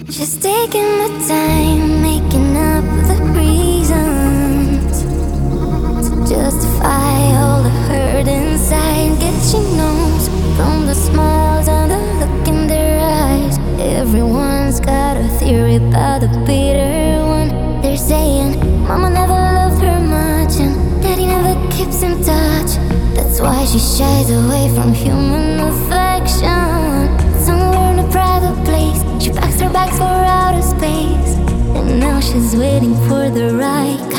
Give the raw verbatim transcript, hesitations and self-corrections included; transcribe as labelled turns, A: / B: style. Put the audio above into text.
A: She's taking the time, making up the reasons to justify all the hurt inside. Guess she knows from the smiles and the look in their eyes. Everyone's got a theory about the bitter one. They're saying mama never loved her much and daddy never keeps in touch. That's why she shies away from human affection. Somewhere in a private place, she packs her bags for outer space, and now she's waiting for the right